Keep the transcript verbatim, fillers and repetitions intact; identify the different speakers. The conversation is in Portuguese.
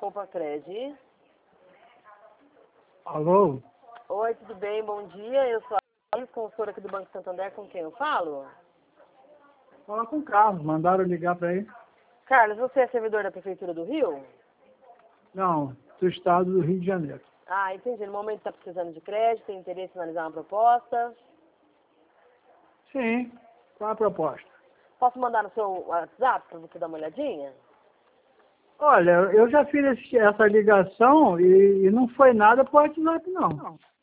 Speaker 1: Opa, Cred.
Speaker 2: Alô?
Speaker 1: Oi, tudo bem? Bom dia. Eu sou a consultora aqui do Banco Santander. Com quem eu falo?
Speaker 2: Fala com o Carlos, mandaram ligar para ele.
Speaker 1: Carlos, você é servidor da Prefeitura do Rio?
Speaker 2: Não, do estado do Rio de Janeiro.
Speaker 1: Ah, entendi. No momento está precisando de crédito, tem interesse em analisar uma proposta.
Speaker 2: Sim, qual a proposta?
Speaker 1: Posso mandar no seu WhatsApp para você dar uma olhadinha?
Speaker 2: Olha, eu já fiz esse- essa ligação e, e não foi nada por WhatsApp, não.